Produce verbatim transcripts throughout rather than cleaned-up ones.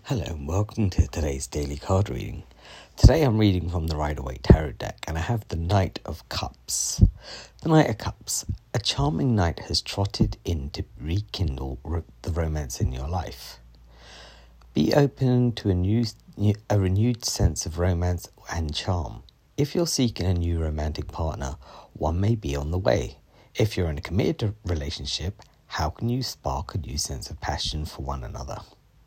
Hello and welcome to today's daily card reading. Today I'm reading from the Rider-Waite Tarot deck and I have the Knight of Cups. The Knight of Cups, a charming knight has trotted in to rekindle re- the romance in your life. Be open to a new, a renewed sense of romance and charm. If you're seeking a new romantic partner, one may be on the way. If you're in a committed relationship, how can you spark a new sense of passion for one another?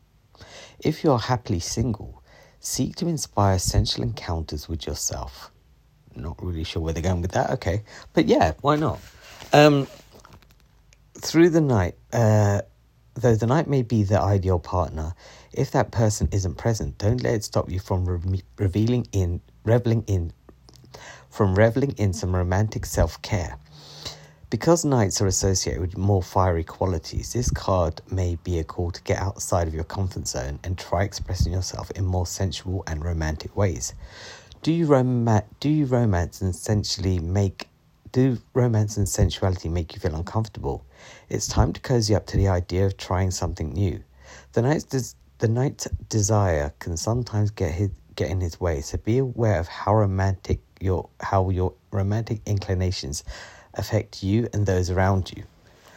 If you are happily single, seek to inspire sensual encounters with yourself. Not really sure where they're going with that, okay. But yeah, why not? Um, through the night, uh, though the night may be the ideal partner, if that person isn't present, don't let it stop you from re- revealing in, reveling in, from reveling in some romantic self-care. Because nights are associated with more fiery qualities, this card may be a call to get outside of your comfort zone and try expressing yourself in more sensual and romantic ways. Do you rom- do you romance and sensually make do romance and sensuality make you feel uncomfortable? It's time to cozy up to the idea of trying something new. The night's des- the night's desire can sometimes get his, get in his way, so be aware of how romantic your how your romantic inclinations affect you and those around you.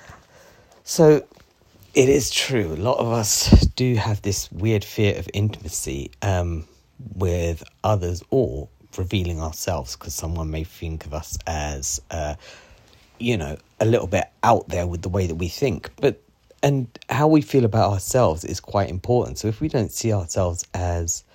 So it is true, a lot of us do have this weird fear of intimacy um, with others or revealing ourselves, because someone may think of us as uh, you know a little bit out there with the way that we think, but and how we feel about ourselves is quite important. So if we don't see ourselves as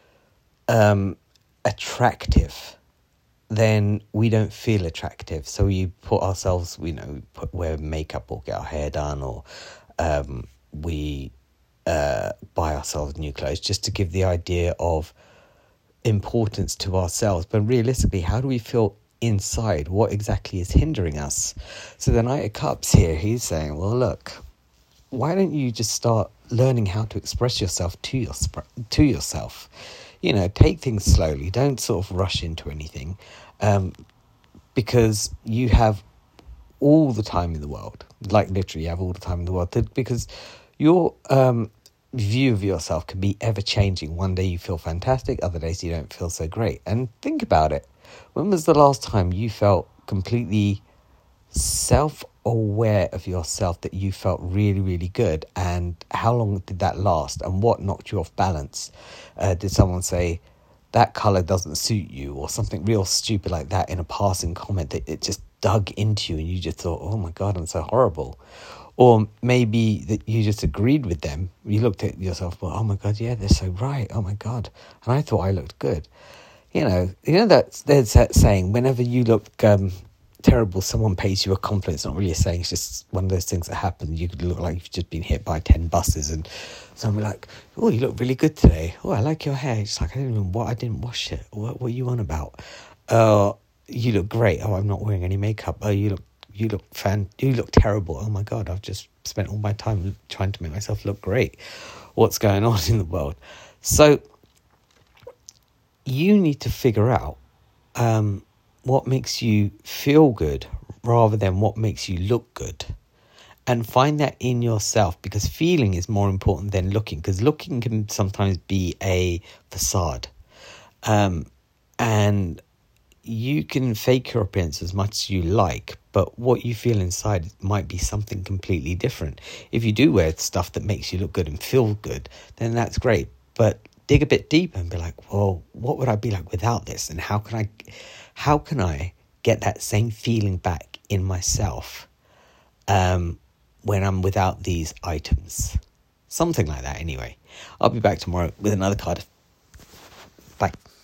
um, attractive, then we don't feel attractive. So we put ourselves, you know, put, wear makeup or get our hair done, or um, we uh, buy ourselves new clothes just to give the idea of importance to ourselves. But realistically, how do we feel inside? What exactly is hindering us? So the Knight of Cups here, he's saying, well, look, why don't you just start learning how to express yourself to your, to yourself? You know, take things slowly. Don't sort of rush into anything, um, because you have all the time in the world. Like literally, you have all the time in the world. To, because your um, view of yourself can be ever changing. One day you feel fantastic, other days you don't feel so great. And think about it. When was the last time you felt completely self-aware of yourself, that you felt really, really good? And how long did that last? And what knocked you off balance? Uh, did someone say that colour doesn't suit you, or something real stupid like that in a passing comment that it just dug into you and you just thought, oh my God, I'm so horrible? Or maybe that you just agreed with them. You looked at yourself, well, oh my God, yeah, they're so right. Oh my God. And I thought I looked good. You know, you know that there's that saying, whenever you look um, terrible, someone pays you a compliment. It's not really a saying, it's just one of those things that happen. You could look like you've just been hit by ten buses and someone like, oh, you look really good today. Oh, I like your hair. It's like, I didn't even, what, I didn't wash it. What, what are you on about? Uh, you look great. Oh, I'm not wearing any makeup. Oh, you look, you look fan, you look terrible. Oh my God, I've just spent all my time trying to make myself look great. What's going on in the world? So you need to figure out um, what makes you feel good rather than what makes you look good. And find that in yourself, because feeling is more important than looking, because looking can sometimes be a facade. Um, and you can fake your appearance as much as you like, but what you feel inside might be something completely different. If you do wear stuff that makes you look good and feel good, then that's great. But dig a bit deeper and be like, well, what would I be like without this? And how can I, how can I get that same feeling back in myself um, when I'm without these items? Something like that anyway. I'll be back tomorrow with another card. Bye.